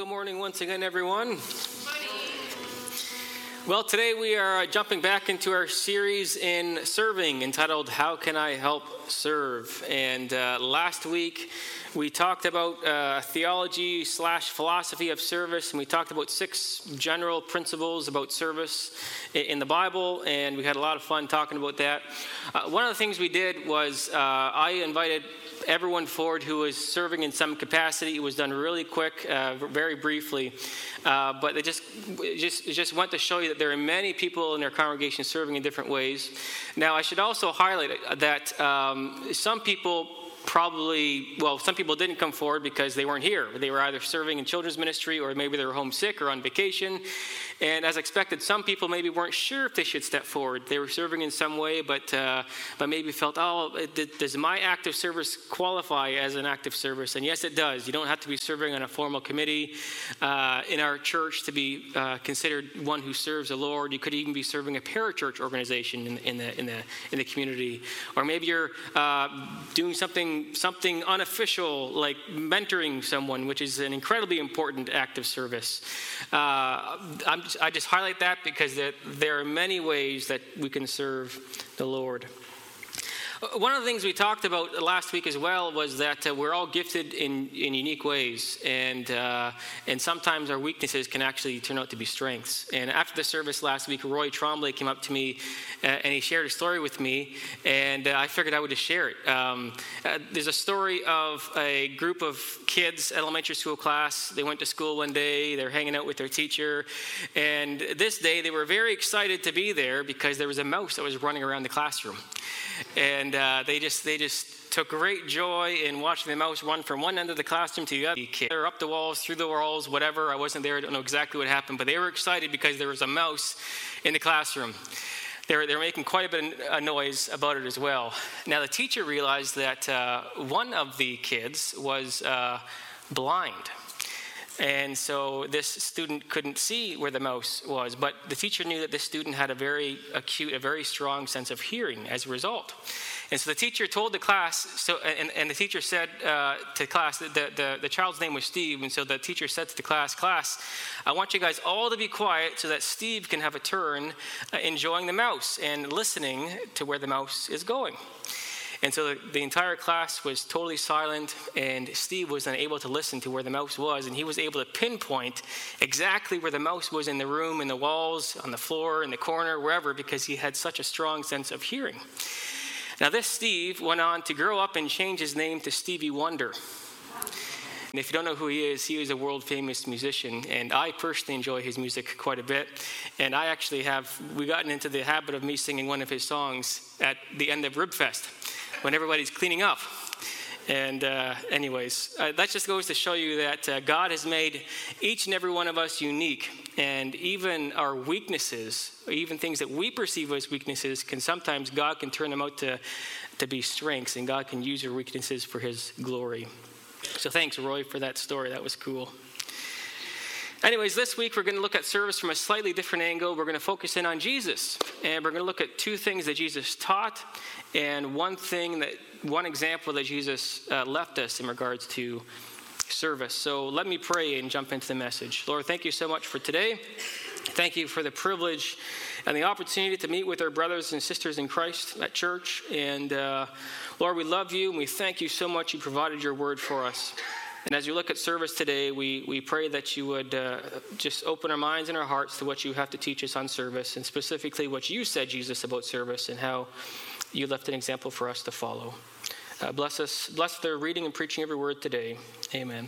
Good morning once again, everyone. Well, today we are jumping back into our series in serving entitled, How Can I Help Serve? And last week we talked about theology/philosophy of service, and we talked about 6 general principles about service in the Bible, and we had a lot of fun talking about that. One of the things we did was I invited everyone forward who was serving in some capacity. It was done really quick, very briefly, but it just went to show you that there are many people in our congregation serving in different ways. Now, I should also highlight that some people some people didn't come forward because they weren't here. They were either serving in children's ministry or maybe they were homesick or on vacation. And as expected, some people maybe weren't sure if they should step forward. They were serving in some way, but maybe felt, does my act of service qualify as an act of service? And yes, it does. You don't have to be serving on a formal committee in our church to be considered one who serves the Lord. You could even be serving a parachurch organization in the community. Or maybe you're doing something unofficial, like mentoring someone, which is an incredibly important act of service. I just highlight that because there are many ways that we can serve the Lord. One of the things we talked about last week as well was that we're all gifted in unique ways, and sometimes our weaknesses can actually turn out to be strengths. And after the service last week, Roy Trombley came up to me and he shared a story with me, and I figured I would just share it. There's a story of a group of kids, elementary school class. They went to school one day. They're hanging out with their teacher, and this day they were very excited to be there because there was a mouse that was running around the classroom. And they just took great joy in watching the mouse run from one end of the classroom to the other. They're up the walls, through the walls, whatever. I wasn't there. I don't know exactly what happened. But they were excited because there was a mouse in the classroom. They were making quite a bit of noise about it as well. Now, the teacher realized that one of the kids was blind. And so this student couldn't see where the mouse was, but the teacher knew that this student had a very acute, a very strong sense of hearing as a result. And so the teacher told the class, and the teacher said to class, the child's name was Steve, and so the teacher said to the class, I want you guys all to be quiet so that Steve can have a turn enjoying the mouse and listening to where the mouse is going. And so the entire class was totally silent, and Steve was unable to listen to where the mouse was, and he was able to pinpoint exactly where the mouse was in the room, in the walls, on the floor, in the corner, wherever, because he had such a strong sense of hearing. Now, this Steve went on to grow up and change his name to Stevie Wonder. And if you don't know who he is a world-famous musician, and I personally enjoy his music quite a bit. And I actually we've gotten into the habit of me singing one of his songs at the end of Ribfest, when everybody's cleaning up. And that just goes to show you that God has made each and every one of us unique. And even our weaknesses, even things that we perceive as weaknesses, God can turn them out to be strengths, and God can use your weaknesses for his glory. So thanks, Roy, for that story. That was cool. Anyways, this week we're going to look at service from a slightly different angle. We're going to focus in on Jesus, and we're going to look at 2 things that Jesus taught and one example that Jesus left us in regards to service. So let me pray and jump into the message. Lord, thank you so much for today. Thank you for the privilege and the opportunity to meet with our brothers and sisters in Christ at church. And Lord, we love you, and we thank you so much you provided your word for us. And as you look at service today, we pray that you would just open our minds and our hearts to what you have to teach us on service, and specifically what you said, Jesus, about service and how you left an example for us to follow. Bless the reading and preaching every word today. Amen.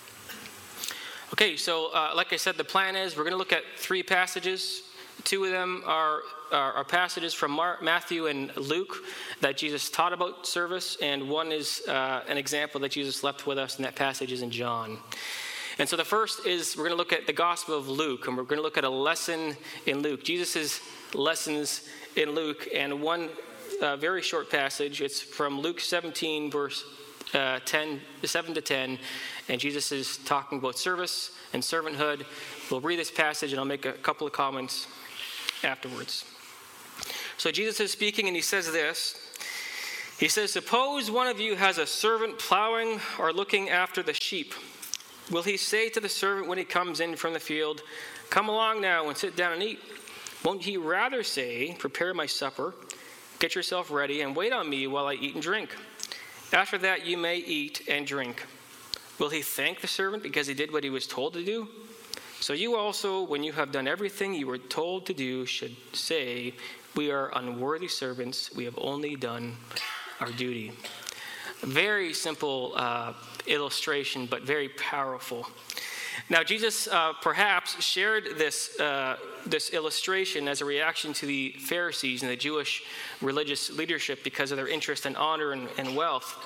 Okay, so like I said, the plan is we're going to look at 3 passages. 2 of them are passages from Matthew and Luke that Jesus taught about service, and one is an example that Jesus left with us, and that passage is in John. And so the first is we're going to look at the Gospel of Luke, and we're going to look at a lesson in Luke, Jesus' lessons in Luke, and one very short passage. It's from Luke 17, verse 7 to 10, and Jesus is talking about service and servanthood. We'll read this passage, and I'll make a couple of comments afterwards. So Jesus is speaking, and he says this. He says, "Suppose one of you has a servant plowing or looking after the sheep. Will he say to the servant when he comes in from the field, 'Come along now and sit down and eat'? Won't he rather say, 'Prepare my supper, get yourself ready, and wait on me while I eat and drink? After that you may eat and drink'? Will he thank the servant because he did what he was told to do? So you also, when you have done everything you were told to do, should say, 'We are unworthy servants. We have only done our duty.'" Very simple illustration, but very powerful. Now, Jesus perhaps shared this illustration as a reaction to the Pharisees and the Jewish religious leadership because of their interest in honor and wealth.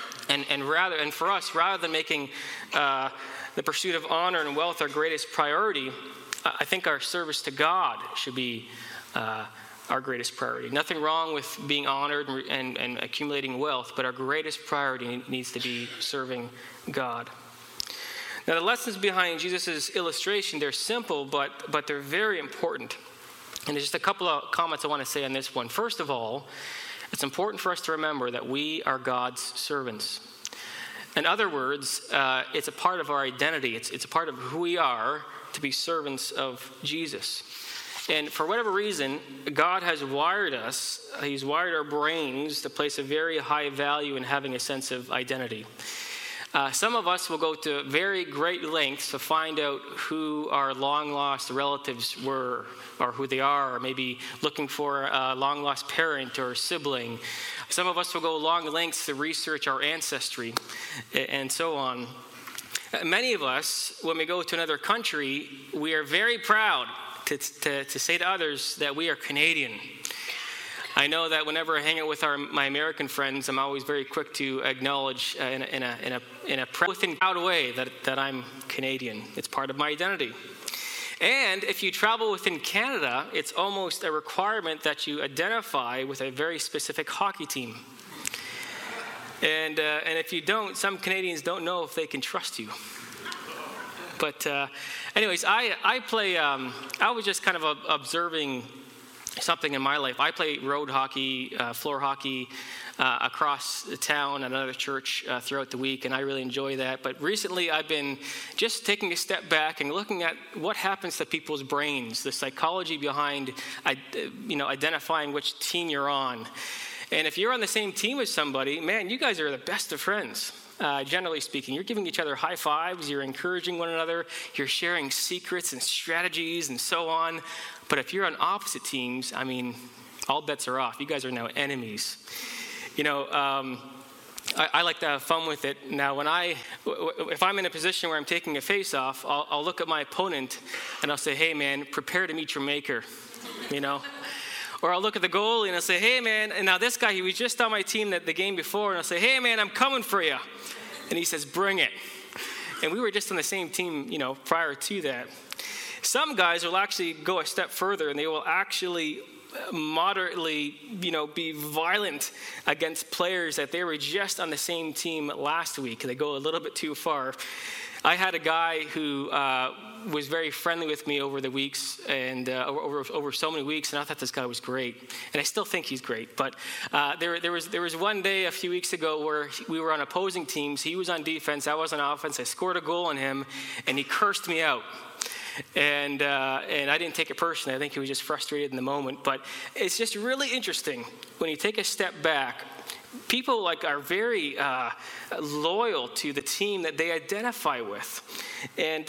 And for us, rather than making the pursuit of honor and wealth our greatest priority, I think our service to God should be our greatest priority. Nothing wrong with being honored and accumulating wealth, but our greatest priority needs to be serving God. Now, the lessons behind Jesus' illustration, they're simple, but they're very important. And there's just a couple of comments I want to say on this one. First of all, it's important for us to remember that we are God's servants. In other words, it's a part of our identity. It's a part of who we are to be servants of Jesus. And for whatever reason, God has wired us, he's wired our brains to place a very high value in having a sense of identity. Some of us will go to very great lengths to find out who our long-lost relatives were, or who they are, or maybe looking for a long-lost parent or sibling. Some of us will go long lengths to research our ancestry, and so on. Many of us, when we go to another country, we are very proud to say to others that we are Canadian. I know that whenever I hang out with my American friends, I'm always very quick to acknowledge in a proud way that I'm Canadian. It's part of my identity. And if you travel within Canada, it's almost a requirement that you identify with a very specific hockey team. And if you don't, some Canadians don't know if they can trust you. But anyways, I play, I was just kind of observing something in my life. I play road hockey, floor hockey across the town at another church throughout the week, and I really enjoy that. But recently I've been just taking a step back and looking at what happens to people's brains, the psychology behind identifying which team you're on. And if you're on the same team as somebody, man, you guys are the best of friends. Generally speaking, you're giving each other high fives, you're encouraging one another, you're sharing secrets and strategies and so on. But if you're on opposite teams, I mean, all bets are off. You guys are now enemies. I like to have fun with it. Now, if I'm in a position where I'm taking a face-off, I'll look at my opponent and I'll say, "Hey, man, prepare to meet your maker," Or I'll look at the goalie and I'll say, "Hey, man," and now this guy, he was just on my team the game before, and I'll say, "Hey, man, I'm coming for you." And he says, "Bring it." And we were just on the same team, prior to that. Some guys will actually go a step further, and they will actually moderately, be violent against players that they were just on the same team last week. They go a little bit too far. I had a guy who was very friendly with me over the weeks, and over so many weeks, and I thought this guy was great, and I still think he's great. But there was one day a few weeks ago where we were on opposing teams. He was on defense, I was on offense. I scored a goal on him, and he cursed me out. And I didn't take it personally. I think he was just frustrated in the moment. But it's just really interesting when you take a step back. People are very loyal to the team that they identify with. And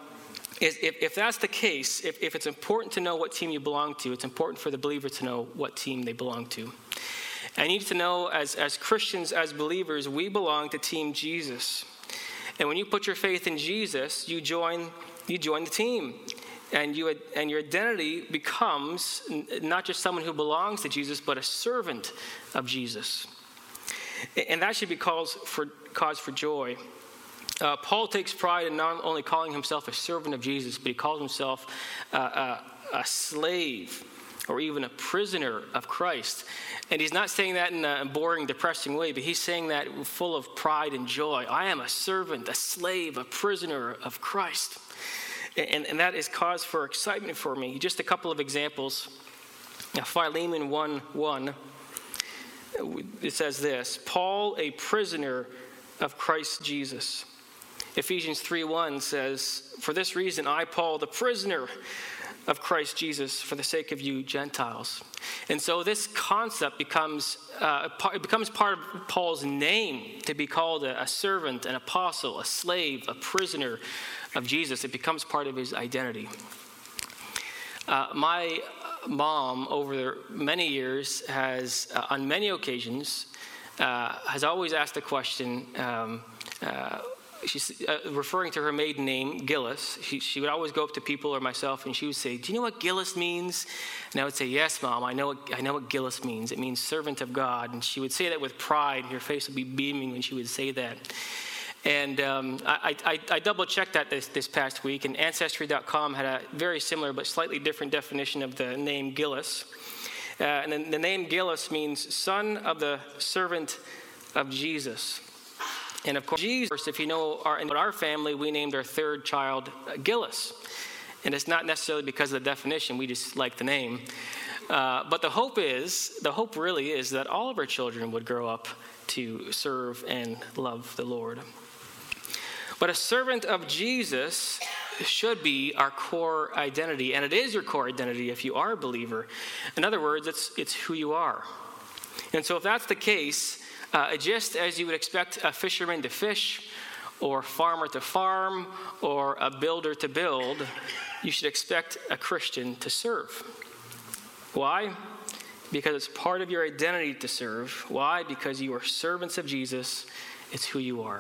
if that's the case, if it's important to know what team you belong to, it's important for the believer to know what team they belong to. I need to know, as Christians, as believers, we belong to Team Jesus. And when you put your faith in Jesus, you join the team. And your identity becomes not just someone who belongs to Jesus, but a servant of Jesus. And that should be cause for joy. Paul takes pride in not only calling himself a servant of Jesus, but he calls himself a slave or even a prisoner of Christ. And he's not saying that in a boring, depressing way, but he's saying that full of pride and joy. I am a servant, a slave, a prisoner of Christ. And that is cause for excitement for me. Just a couple of examples. Now, Philemon 1:1, it says this: Paul, a prisoner of Christ Jesus. Ephesians 3:1 says, "For this reason I, Paul, the prisoner of Christ Jesus, for the sake of you Gentiles." And so this concept becomes part of Paul's name, to be called a servant, an apostle, a slave, a prisoner of Jesus. It becomes part of his identity. My mom, over many years, has, on many occasions, has always asked the question, she's referring to her maiden name, Gillis. She would always go up to people or myself, and she would say, "Do you know what Gillis means?" And I would say, "Yes, Mom, I know what Gillis means. It means servant of God." And she would say that with pride, and her face would be beaming when she would say that. And I double-checked that this past week, and Ancestry.com had a very similar but slightly different definition of the name Gillis. And then the name Gillis means son of the servant of Jesus. And of course, Jesus, if you know our family, we named our third child Gillis. And it's not necessarily because of the definition, we just like the name. But the hope really is that all of our children would grow up to serve and love the Lord. But a servant of Jesus should be our core identity, and it is your core identity if you are a believer. In other words, it's who you are. And so if that's the case, just as you would expect a fisherman to fish, or farmer to farm, or a builder to build, you should expect a Christian to serve. Why? Because it's part of your identity to serve. Why? Because you are servants of Jesus. It's who you are.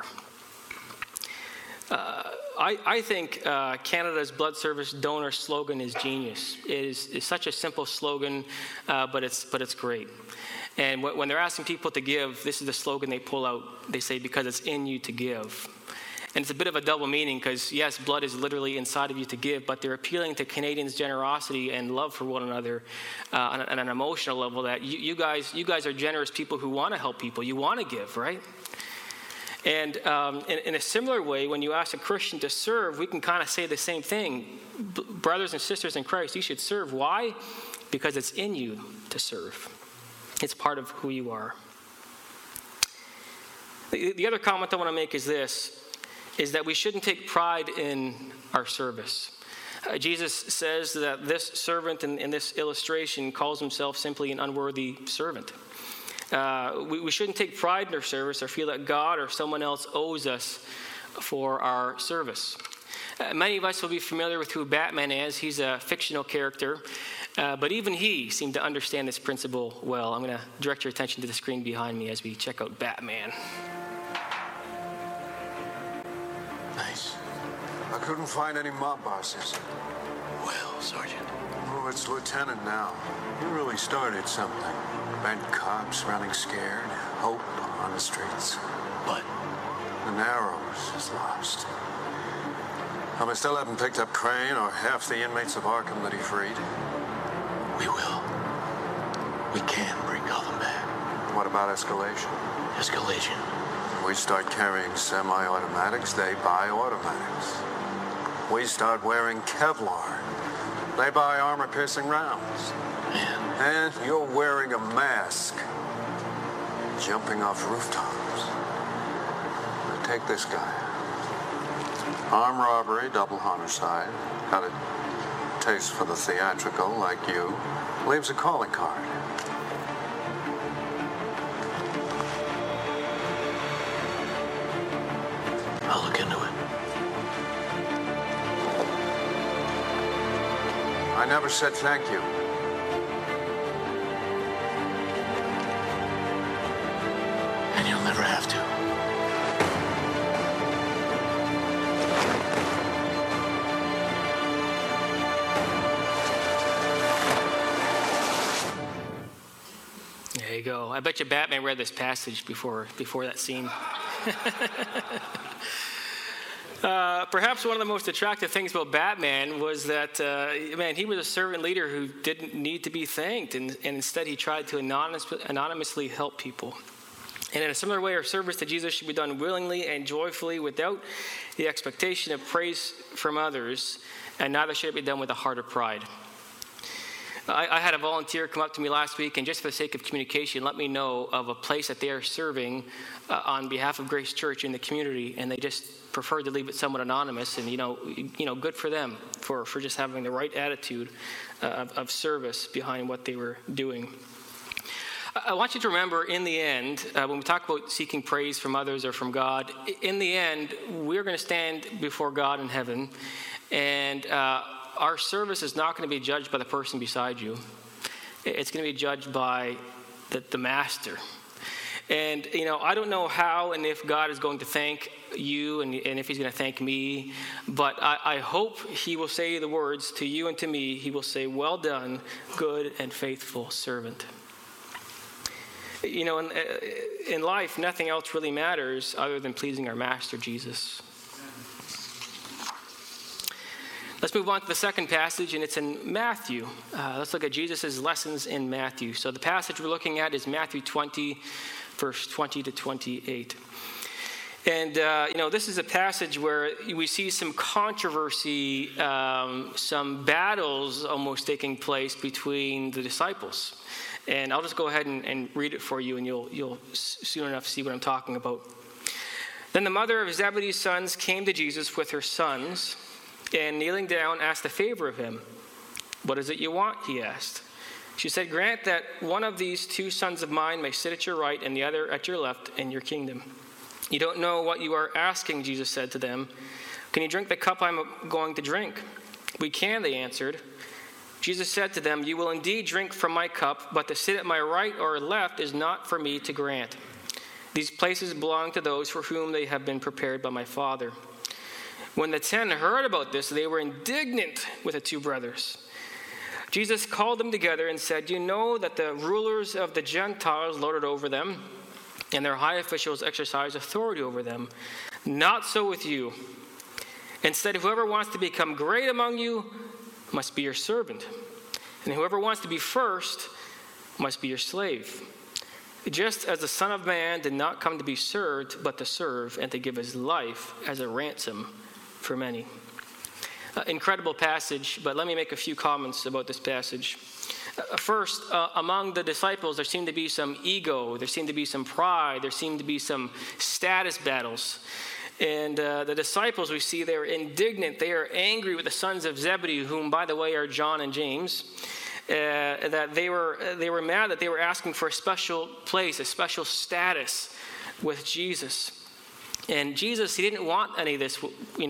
I think Canada's Blood Service donor slogan is genius. It is such a simple slogan, but it's great. And when they're asking people to give, this is the slogan they pull out. They say, "Because it's in you to give." And it's a bit of a double meaning, because yes, blood is literally inside of you to give, but they're appealing to Canadians' generosity and love for one another on an emotional level, that you guys are generous people who want to help people. You want to give, right? And in a similar way, when you ask a Christian to serve, we can kind of say the same thing. Brothers and sisters in Christ, you should serve. Why? Because it's in you to serve. It's part of who you are. The other comment I want to make is that we shouldn't take pride in our service. Jesus says that this servant in this illustration calls himself simply an unworthy servant. We shouldn't take pride in our service or feel that God or someone else owes us for our service. Many of us will be familiar with who Batman is. He's a fictional character, but even he seemed to understand this principle well. I'm going to direct your attention to the screen behind me as we check out Batman. Nice. I couldn't find any mob bosses. Well, Sergeant. Oh, it's Lieutenant now. You really started something. Bent cops running scared, hope on the streets. But The Narrows is lost. I still haven't picked up Crane or half the inmates of Arkham that he freed. we will. We can bring Gotham back. What about escalation? Escalation. We start carrying semi-automatics, they buy automatics. We start wearing Kevlar, they buy armor-piercing rounds. And you're wearing a mask, jumping off rooftops. Now take this guy. Armed robbery, double homicide. Got a taste for the theatrical, like you. Leaves a calling card. I'll look into it. I never said thank you. And you'll never have to. There you go. I bet you Batman read this passage before that scene. Perhaps one of the most attractive things about Batman was that, he was a servant leader who didn't need to be thanked, and instead he tried to anonymously help people. And in a similar way, our service to Jesus should be done willingly and joyfully without the expectation of praise from others, and neither should it be done with a heart of pride. I had a volunteer come up to me last week, and just for the sake of communication, let me know of a place that they are serving on behalf of Grace Church in the community, and they just preferred to leave it somewhat anonymous. And good for them for just having the right attitude of service behind what they were doing. I want you to remember, in the end, when we talk about seeking praise from others or from God, in the end, we're going to stand before God in heaven, and our service is not going to be judged by the person beside you. It's going to be judged by the master. And, I don't know how and if God is going to thank you and if he's going to thank me, but I hope he will say the words to you and to me. He will say, "Well done, good and faithful servant." In life, nothing else really matters other than pleasing our master, Jesus. Let's move on to the second passage, and it's in Matthew. Let's look at Jesus' lessons in Matthew. So the passage we're looking at is Matthew 20, verse 20 to 28. And, this is a passage where we see some controversy, some battles almost taking place between the disciples. And I'll just go ahead and read it for you, and you'll soon enough see what I'm talking about. Then the mother of Zebedee's sons came to Jesus with her sons, and kneeling down, asked a favor of him. "What is it you want?" he asked. She said, "Grant that one of these two sons of mine may sit at your right and the other at your left in your kingdom." "You don't know what you are asking," Jesus said to them. "Can you drink the cup I'm going to drink?" "We can," they answered. Jesus said to them, "You will indeed drink from my cup, but to sit at my right or left is not for me to grant. These places belong to those for whom they have been prepared by my Father." When the 10 heard about this, they were indignant with the two brothers. Jesus called them together and said, "You know that the rulers of the Gentiles lord it over them, and their high officials exercise authority over them. Not so with you. Instead, whoever wants to become great among you must be your servant, and whoever wants to be first must be your slave. Just as the Son of Man did not come to be served, but to serve and to give his life as a ransom for many." Incredible passage, but let me make a few comments about this passage. First, among the disciples, there seemed to be some ego, there seemed to be some pride, there seemed to be some status battles. And the disciples, we see, they're indignant, they are angry with the sons of Zebedee, whom, by the way, are John and James, that they were mad that they were asking for a special place, a special status with Jesus. And Jesus, he didn't want any of this,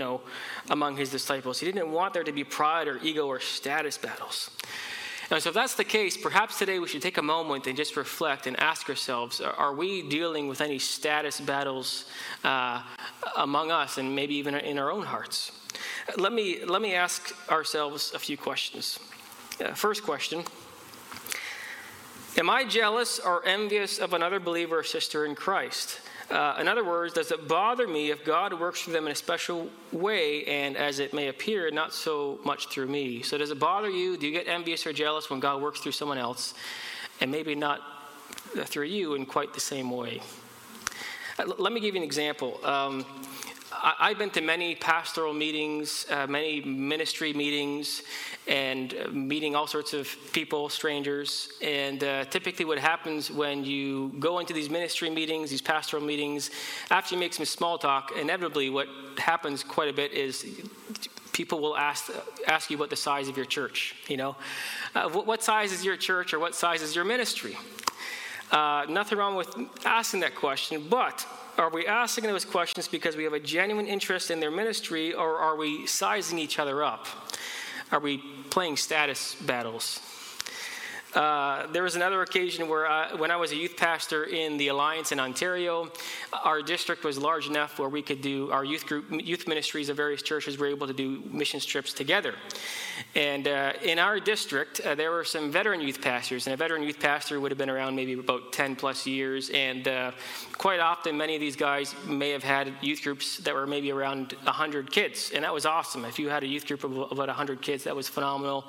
among his disciples. He didn't want there to be pride or ego or status battles. And so if that's the case, perhaps today we should take a moment and just reflect and ask ourselves, are we dealing with any status battles among us and maybe even in our own hearts? Let me ask ourselves a few questions. First question, am I jealous or envious of another believer or sister in Christ? In other words, does it bother me if God works through them in a special way and, as it may appear, not so much through me? So does it bother you? Do you get envious or jealous when God works through someone else and maybe not through you in quite the same way? Let me give you an example. I've been to many pastoral meetings, many ministry meetings, and meeting all sorts of people, strangers. And typically what happens when you go into these ministry meetings, these pastoral meetings, after you make some small talk, inevitably what happens quite a bit is people will ask you what the size of your church, what size is your church or what size is your ministry? Nothing wrong with asking that question, but are we asking those questions because we have a genuine interest in their ministry, or are we sizing each other up? Are we playing status battles? There was another occasion where when I was a youth pastor in the Alliance in Ontario, our district was large enough where we could do our youth ministries of various churches were able to do mission trips together. And in our district, there were some veteran youth pastors, and a veteran youth pastor would have been around maybe about 10 plus years. And quite often, many of these guys may have had youth groups that were maybe around 100 kids, and that was awesome. If you had a youth group of about 100 kids, that was phenomenal.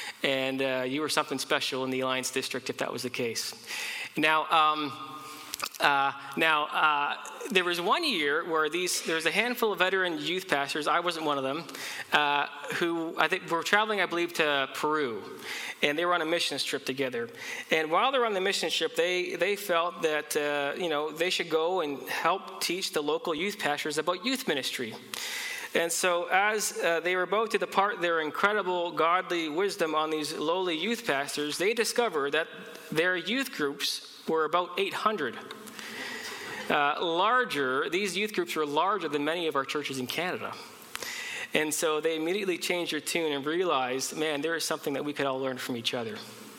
And you were something special in the Alliance District if that was the case. Now, There was one year where there's a handful of veteran youth pastors, I wasn't one of them, who I think were traveling, I believe, to Peru. And they were on a missions trip together. And while they were on the missions trip, they felt that, they should go and help teach the local youth pastors about youth ministry. And so as they were about to depart their incredible godly wisdom on these lowly youth pastors, they discovered that their youth groups were about 800. These youth groups were larger than many of our churches in Canada. And so they immediately changed their tune and realized, man, there is something that we could all learn from each other.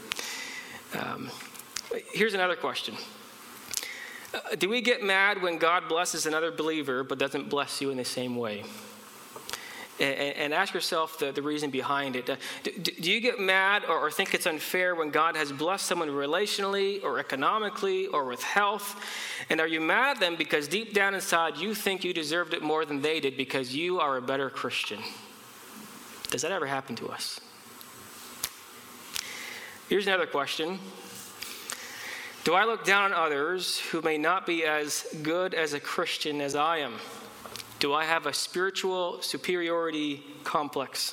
Here's another question. Do we get mad when God blesses another believer but doesn't bless you in the same way? And ask yourself the reason behind it. Do you get mad or think it's unfair when God has blessed someone relationally or economically or with health? And are you mad at them because deep down inside you think you deserved it more than they did because you are a better Christian? Does that ever happen to us? Here's another question. Do I look down on others who may not be as good as a Christian as I am? Do I have a spiritual superiority complex?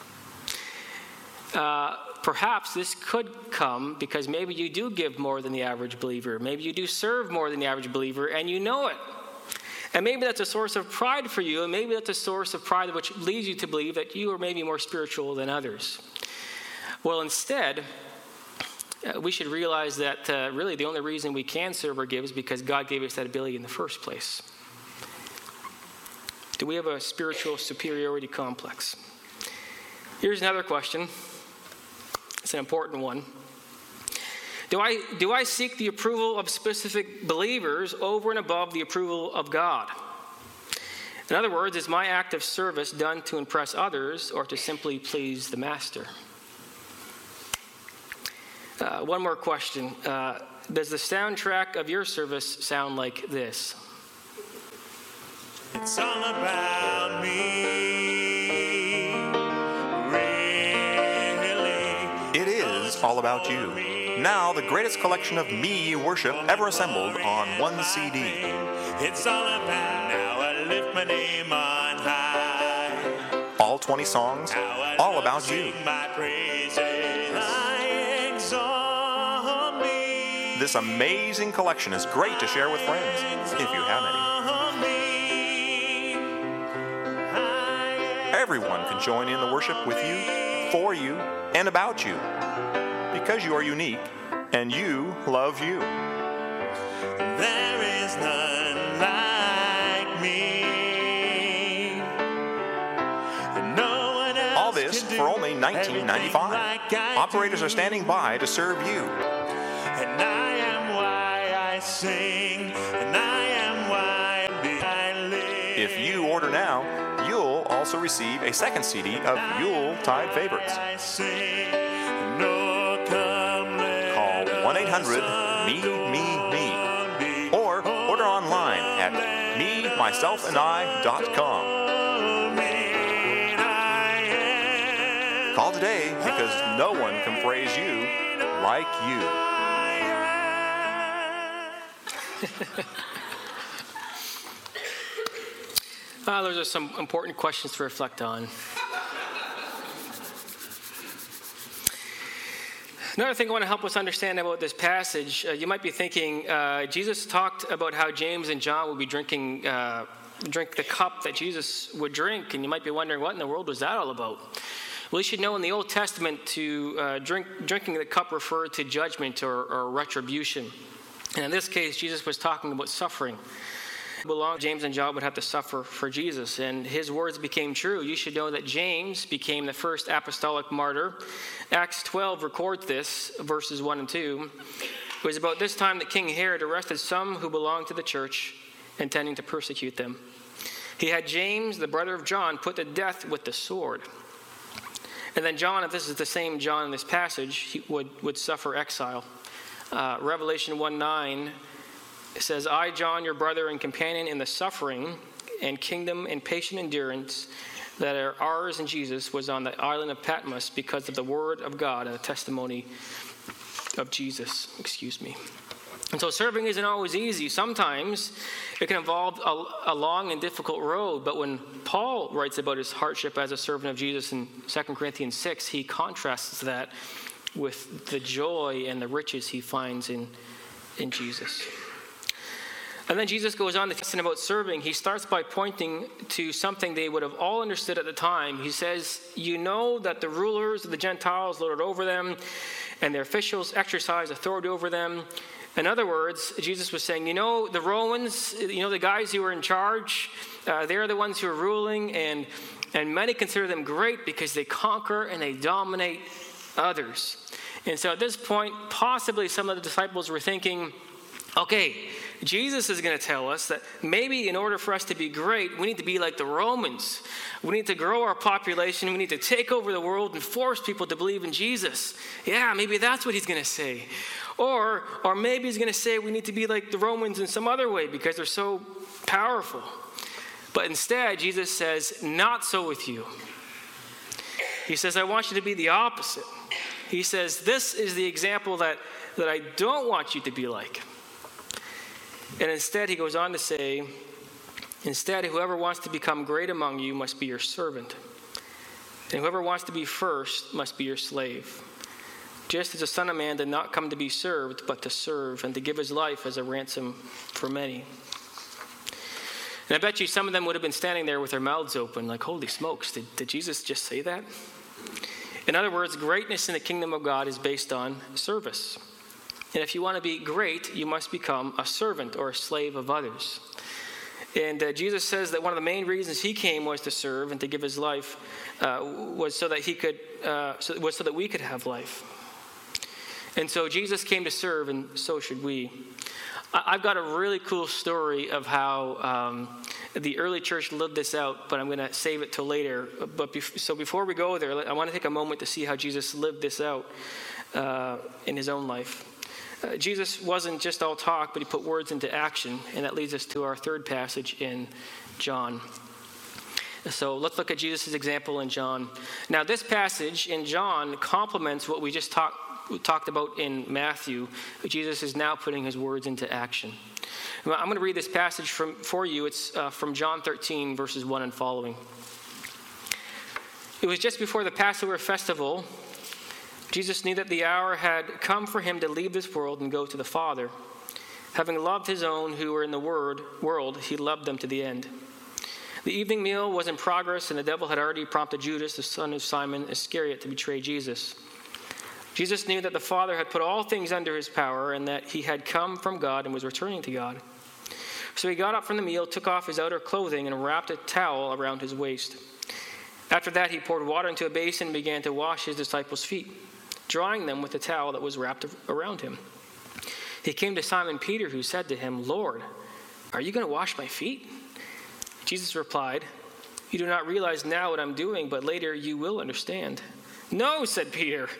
Perhaps this could come because maybe you do give more than the average believer. Maybe you do serve more than the average believer, and you know it. And maybe that's a source of pride for you, and maybe that's a source of pride which leads you to believe that you are maybe more spiritual than others. Well, instead, we should realize that really the only reason we can serve or give is because God gave us that ability in the first place. Do we have a spiritual superiority complex? Here's another question. It's an important one. Do I seek the approval of specific believers over and above the approval of God? In other words, is my act of service done to impress others or to simply please the master? One more question. Does the soundtrack of your service sound like this? It's all about me, really. It is all about you. Now, the greatest collection of me worship ever assembled on one CD. It's all about now I lift my name on high. All 20 songs, all about you. My praises, I exalt me. This amazing collection is great to share with friends, if you have any. Everyone can join in the worship with you, for you, and about you, because you are unique and you love you. There is none like me. No one else. All this for only $19.95. Operators are standing by to serve you. And I am why I sing, and I am why I live. If you order now, you'll also receive a second CD of Yuletide favorites. Call 1-800-ME-ME-ME or order online at memyselfandi.com. Call today because no one can praise you like you. Those are some important questions to reflect on. Another thing I want to help us understand about this passage, you might be thinking, Jesus talked about how James and John would be drink the cup that Jesus would drink, and you might be wondering, what in the world was that all about? Well, you should know in the Old Testament drinking the cup referred to judgment or retribution. And in this case, Jesus was talking about suffering. James and John would have to suffer for Jesus, and his words became true. You should know that James became the first apostolic martyr. Acts 12 records this, verses 1 and 2. It was about this time that King Herod arrested some who belonged to the church, intending to persecute them. He had James, the brother of John, put to death with the sword. And then John, if this is the same John in this passage, he would suffer exile. Revelation 1:9 says, I, John, your brother and companion in the suffering and kingdom and patient endurance that are ours in Jesus, was on the island of Patmos because of the word of God and the testimony of Jesus. And so serving isn't always easy. Sometimes it can involve a long and difficult road. But when Paul writes about his hardship as a servant of Jesus in 2 Corinthians 6, he contrasts that with the joy and the riches he finds in Jesus. And then Jesus goes on to tell about serving. He starts by pointing to something they would have all understood at the time. He says, you know that the rulers of the Gentiles lord it over them, and their officials exercise authority over them. In other words, Jesus was saying, the Romans, the guys who are in charge, they're the ones who are ruling, and many consider them great because they conquer and they dominate others. And so at this point, possibly some of the disciples were thinking, okay, Jesus is going to tell us that maybe in order for us to be great, we need to be like the Romans. We need to grow our population. We need to take over the world and force people to believe in Jesus. Yeah, maybe that's what he's going to say. Or maybe he's going to say we need to be like the Romans in some other way because they're so powerful. But instead, Jesus says, not so with you. He says, I want you to be the opposite. He says, this is the example that I don't want you to be like. And instead, he goes on to say, instead, whoever wants to become great among you must be your servant. And whoever wants to be first must be your slave. Just as the Son of Man did not come to be served, but to serve and to give his life as a ransom for many. And I bet you some of them would have been standing there with their mouths open, like, holy smokes, did Jesus just say that? In other words, greatness in the kingdom of God is based on service. And if you want to be great, you must become a servant or a slave of others. And Jesus says that one of the main reasons he came was to serve and to give his life was so that we could have life. And so Jesus came to serve, and so should we. I've got a really cool story of how the early church lived this out, but I'm going to save it till later. So before we go there, I want to take a moment to see how Jesus lived this out in his own life. Jesus wasn't just all talk, but he put words into action, and that leads us to our third passage in John. So let's look at Jesus' example in John. Now, this passage in John complements what we just talked about in Matthew. Jesus is now putting his words into action. I'm going to read this passage for you. It's from John 13, verses 1 and following. It was just before the Passover festival. Jesus knew that the hour had come for him to leave this world and go to the Father. Having loved his own who were in the world, he loved them to the end. The evening meal was in progress, and the devil had already prompted Judas, the son of Simon Iscariot, to betray Jesus. Jesus knew that the Father had put all things under his power and that he had come from God and was returning to God. So he got up from the meal, took off his outer clothing, and wrapped a towel around his waist. After that, he poured water into a basin and began to wash his disciples' feet, drying them with the towel that was wrapped around him. He came to Simon Peter, who said to him, Lord, are you going to wash my feet? Jesus replied, you do not realize now what I'm doing, but later you will understand. No, said Peter,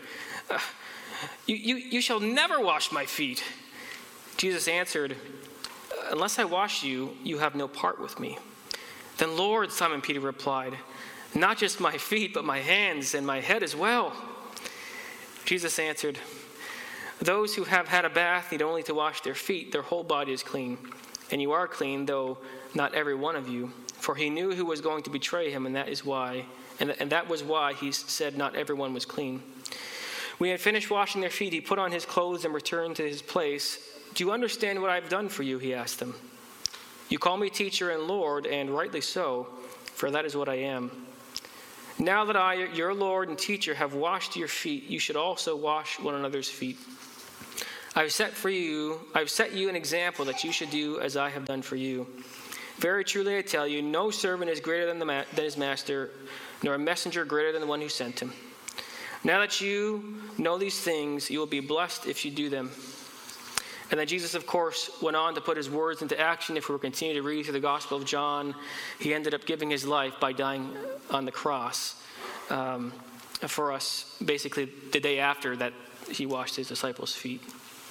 you shall never wash my feet. Jesus answered, unless I wash you, you have no part with me. Then Lord, Simon Peter replied, not just my feet, but my hands and my head as well. Jesus answered, those who have had a bath need only to wash their feet. Their whole body is clean. And you are clean, though not every one of you. For he knew who was going to betray him, and that was why he said not everyone was clean. When he had finished washing their feet, he put on his clothes and returned to his place. Do you understand what I've done for you? He asked them. You call me teacher and Lord, and rightly so, for that is what I am. Now that I, your Lord and teacher, have washed your feet, you should also wash one another's feet. I've set you an example that you should do as I have done for you. Very truly I tell you, no servant is greater than his master, nor a messenger greater than the one who sent him. Now that you know these things, you will be blessed if you do them. And then Jesus, of course, went on to put his words into action. If we were continue to read through the Gospel of John, he ended up giving his life by dying on the cross for us, basically the day after that he washed his disciples' feet.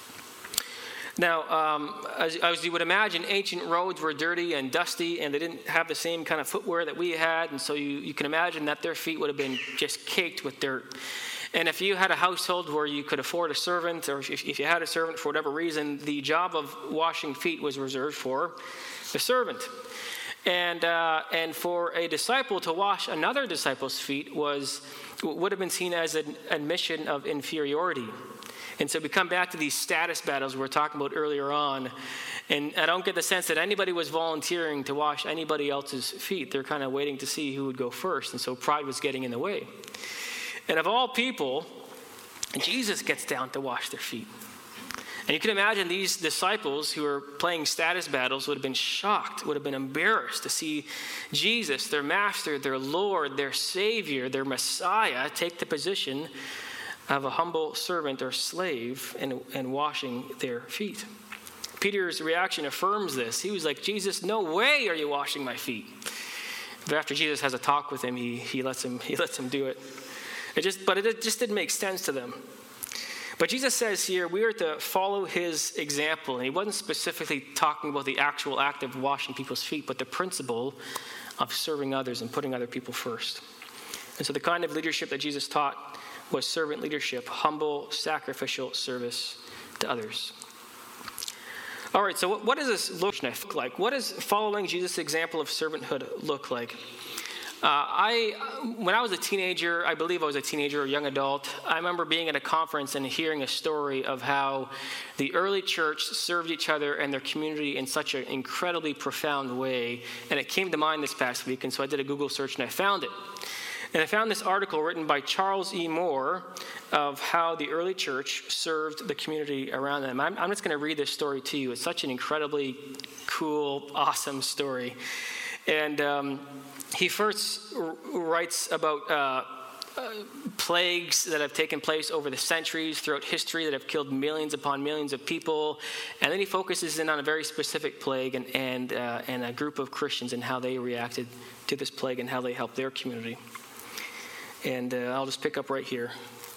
Now, as you would imagine, ancient roads were dirty and dusty, and they didn't have the same kind of footwear that we had, and so you can imagine that their feet would have been just caked with dirt. And if you had a household where you could afford a servant, or if you had a servant for whatever reason, the job of washing feet was reserved for the servant. And for a disciple to wash another disciple's feet would have been seen as an admission of inferiority. And so we come back to these status battles we were talking about earlier on. And I don't get the sense that anybody was volunteering to wash anybody else's feet. They're kind of waiting to see who would go first. And so pride was getting in the way. And of all people, Jesus gets down to wash their feet. And you can imagine these disciples who are playing status battles would have been shocked, would have been embarrassed to see Jesus, their master, their Lord, their Savior, their Messiah, take the position of a humble servant or slave and washing their feet. Peter's reaction affirms this. He was like, Jesus, no way are you washing my feet. But after Jesus has a talk with him, he lets him do it. It just didn't make sense to them. But Jesus says here we are to follow his example. And he wasn't specifically talking about the actual act of washing people's feet, but the principle of serving others and putting other people first. And so the kind of leadership that Jesus taught was servant leadership, humble, sacrificial service to others. All right, so what does this look like? What does following Jesus' example of servanthood look like? When I was a teenager, I believe I was a teenager or young adult, I remember being at a conference and hearing a story of how the early church served each other and their community in such an incredibly profound way. And it came to mind this past week, and so I did a Google search and I found it. And I found this article written by Charles E. Moore of how the early church served the community around them. I'm just going to read this story to you. It's such an incredibly cool, awesome story. And he first writes about plagues that have taken place over the centuries throughout history that have killed millions upon millions of people. And then he focuses in on a very specific plague and a group of Christians and how they reacted to this plague and how they helped their community. And I'll just pick up right here.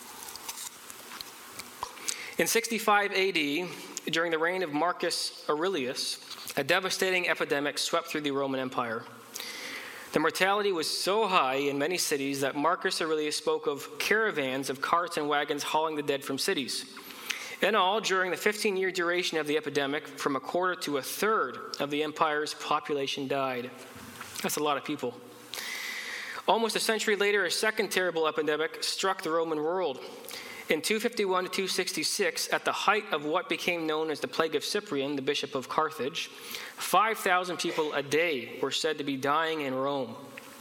In 65 AD, during the reign of Marcus Aurelius, a devastating epidemic swept through the Roman Empire. The mortality was so high in many cities that Marcus Aurelius spoke of caravans of carts and wagons hauling the dead from cities. In all, during the 15-year duration of the epidemic, from a quarter to a third of the empire's population died. That's a lot of people. Almost a century later, a second terrible epidemic struck the Roman world. In 251 to 266, at the height of what became known as the Plague of Cyprian, the bishop of Carthage, 5,000 people a day were said to be dying in Rome.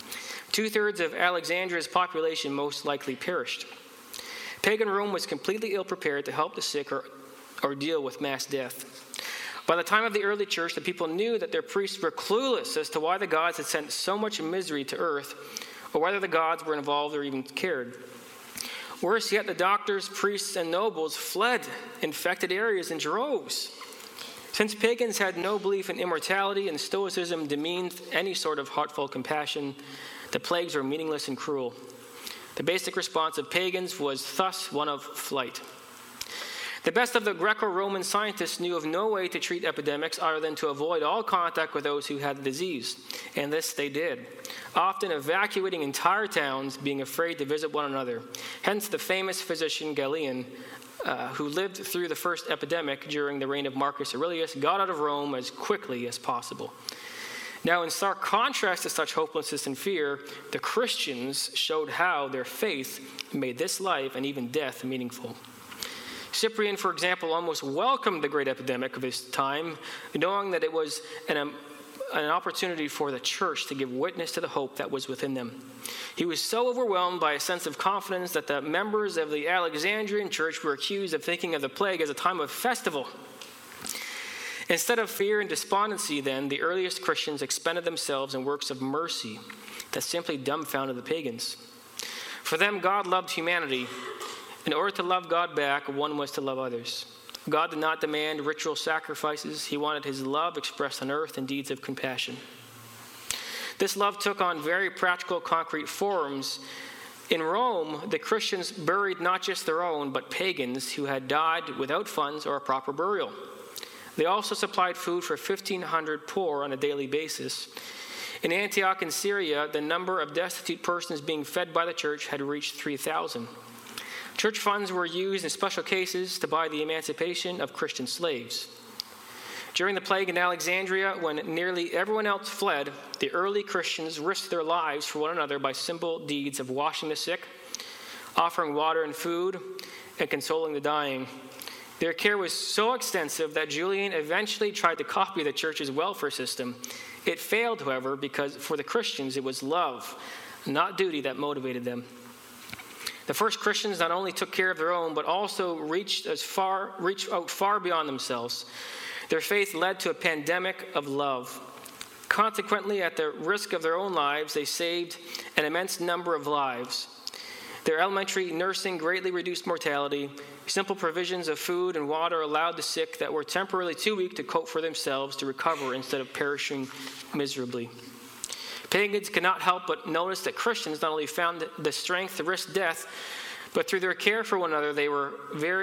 2/3 of Alexandria's population most likely perished. Pagan Rome was completely ill-prepared to help the sick or deal with mass death. By the time of the early church, the people knew that their priests were clueless as to why the gods had sent so much misery to earth, or whether the gods were involved or even cared. Worse yet, the doctors, priests, and nobles fled infected areas in droves. Since pagans had no belief in immortality and Stoicism demeaned any sort of heartfelt compassion, the plagues were meaningless and cruel. The basic response of pagans was thus one of flight. The best of the Greco-Roman scientists knew of no way to treat epidemics other than to avoid all contact with those who had the disease. And this they did, often evacuating entire towns, being afraid to visit one another. Hence the famous physician Galen, who lived through the first epidemic during the reign of Marcus Aurelius, got out of Rome as quickly as possible. Now, in stark contrast to such hopelessness and fear, the Christians showed how their faith made this life and even death meaningful. Cyprian, for example, almost welcomed the great epidemic of his time, knowing that it was an opportunity for the church to give witness to the hope that was within them. He was so overwhelmed by a sense of confidence that the members of the Alexandrian church were accused of thinking of the plague as a time of festival. Instead of fear and despondency, then, the earliest Christians expended themselves in works of mercy that simply dumbfounded the pagans. For them, God loved humanity. In order to love God back, one was to love others. God did not demand ritual sacrifices. He wanted his love expressed on earth in deeds of compassion. This love took on very practical, concrete forms. In Rome, the Christians buried not just their own, but pagans who had died without funds or a proper burial. They also supplied food for 1,500 poor on a daily basis. In Antioch in Syria, the number of destitute persons being fed by the church had reached 3,000. Church funds were used in special cases to buy the emancipation of Christian slaves. During the plague in Alexandria, when nearly everyone else fled, the early Christians risked their lives for one another by simple deeds of washing the sick, offering water and food, and consoling the dying. Their care was so extensive that Julian eventually tried to copy the church's welfare system. It failed, however, because for the Christians it was love, not duty, that motivated them. The first Christians not only took care of their own, but also reached out far beyond themselves. Their faith led to a pandemic of love. Consequently, at the risk of their own lives, they saved an immense number of lives. Their elementary nursing greatly reduced mortality. Simple provisions of food and water allowed the sick that were temporarily too weak to cope for themselves to recover instead of perishing miserably. Pagans could not help but notice that Christians not only found the strength to risk death, but through their care for one another, they were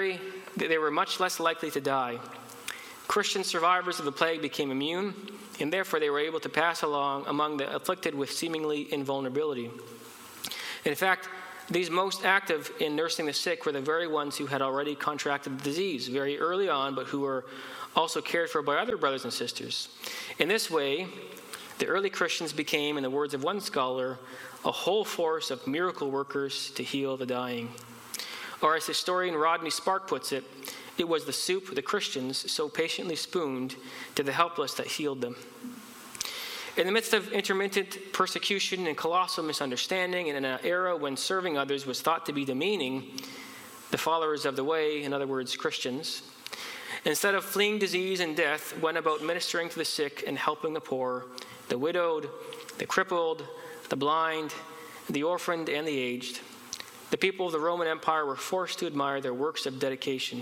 much less likely to die. Christian survivors of the plague became immune, and therefore they were able to pass along among the afflicted with seemingly invulnerability. In fact, these most active in nursing the sick were the very ones who had already contracted the disease very early on, but who were also cared for by other brothers and sisters. In this way, the early Christians became, in the words of one scholar, a whole force of miracle workers to heal the dying. Or as historian Rodney Spark puts it, it was the soup the Christians so patiently spooned to the helpless that healed them. In the midst of intermittent persecution and colossal misunderstanding, and in an era when serving others was thought to be demeaning, the followers of the way, in other words, Christians, instead of fleeing disease and death, went about ministering to the sick and helping the poor, the widowed, the crippled, the blind, the orphaned, and the aged. The people of the Roman Empire were forced to admire their works and dedication.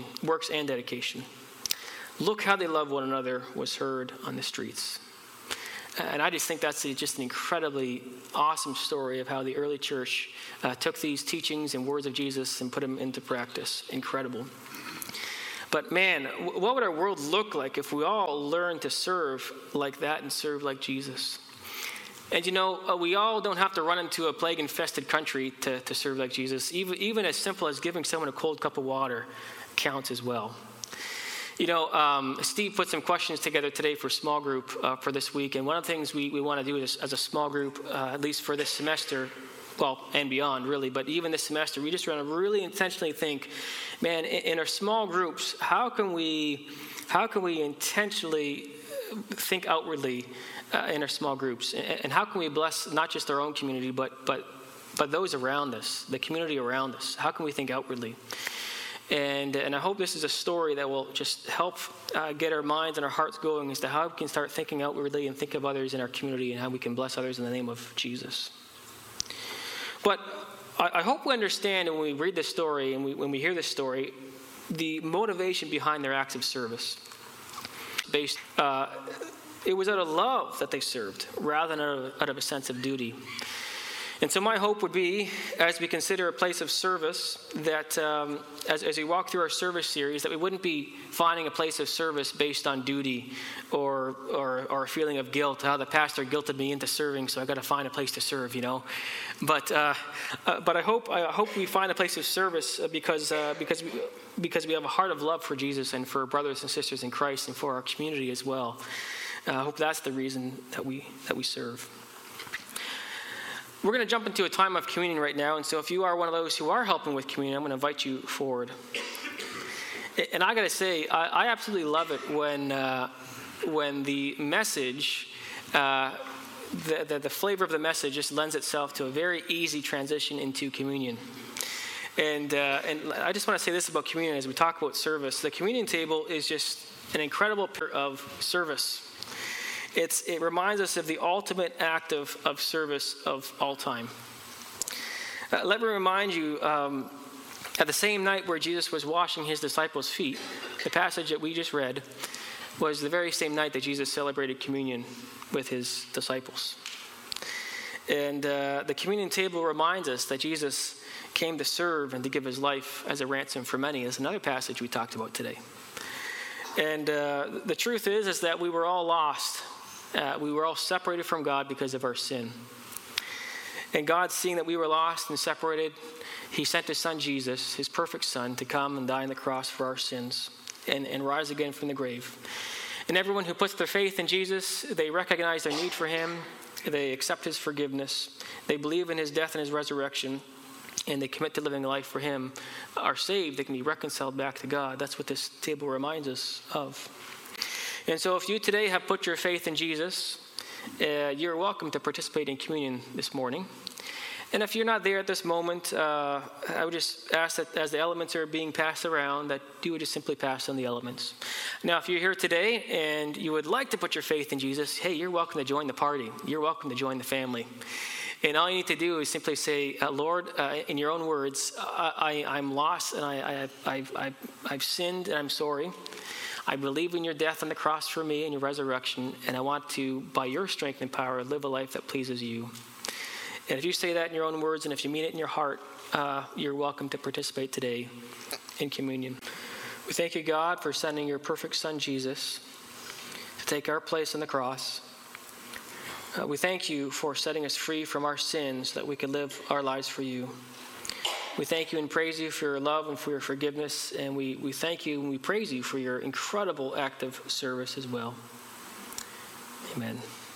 Look how they love one another was heard on the streets. And I just think that's just an incredibly awesome story of how the early church took these teachings and words of Jesus and put them into practice. Incredible. But man, what would our world look like if we all learned to serve like that and serve like Jesus? And we all don't have to run into a plague-infested country to serve like Jesus. Even as simple as giving someone a cold cup of water counts as well. Steve put some questions together today for small group for this week. And one of the things we want to do is, as a small group, at least for this semester, well, and beyond, really, but even this semester, we just want to really intentionally think, man, in our small groups, how can we intentionally think outwardly in our small groups, and how can we bless not just our own community, but those around us, the community around us? How can we think outwardly? And I hope this is a story that will just help get our minds and our hearts going as to how we can start thinking outwardly and think of others in our community and how we can bless others in the name of Jesus. But I hope we understand when we read this story and when we hear this story, the motivation behind their acts of service. It was out of love that they served rather than out of a sense of duty. And so my hope would be, as we consider a place of service, that as we walk through our service series, that we wouldn't be finding a place of service based on duty or a feeling of guilt. The pastor guilted me into serving, so I got to find a place to serve, But I hope we find a place of service because we have a heart of love for Jesus and for brothers and sisters in Christ and for our community as well. I hope that's the reason that we serve. We're going to jump into a time of communion right now, and so if you are one of those who are helping with communion, I'm going to invite you forward. And I got to say, I absolutely love it when the message, the flavor of the message just lends itself to a very easy transition into communion. And I just want to say this about communion as we talk about service. The communion table is just an incredible picture of service. It reminds us of the ultimate act of service of all time. Let me remind you, at the same night where Jesus was washing his disciples' feet, the passage that we just read was the very same night that Jesus celebrated communion with his disciples. And the communion table reminds us that Jesus came to serve and to give his life as a ransom for many. Is another passage we talked about today. And the truth is that we were all lost. We were all separated from God because of our sin. And God, seeing that we were lost and separated, he sent his son Jesus, his perfect son, to come and die on the cross for our sins and rise again from the grave. And everyone who puts their faith in Jesus, they recognize their need for him, they accept his forgiveness, they believe in his death and his resurrection, and they commit to living a life for him, are saved. They can be reconciled back to God. That's what this table reminds us of. And so if you today have put your faith in Jesus, you're welcome to participate in communion this morning. And if you're not there at this moment, I would just ask that as the elements are being passed around, that you would just simply pass on the elements. Now, if you're here today and you would like to put your faith in Jesus, hey, you're welcome to join the party. You're welcome to join the family. And all you need to do is simply say, Lord, in your own words, I'm lost and I've sinned and I'm sorry. I believe in your death on the cross for me and your resurrection, and I want to, by your strength and power, live a life that pleases you. And if you say that in your own words, and if you mean it in your heart, you're welcome to participate today in communion. We thank you, God, for sending your perfect Son, Jesus, to take our place on the cross. We thank you for setting us free from our sins so that we can live our lives for you. We thank you and praise you for your love and for your forgiveness, and we thank you and we praise you for your incredible act of service as well. Amen.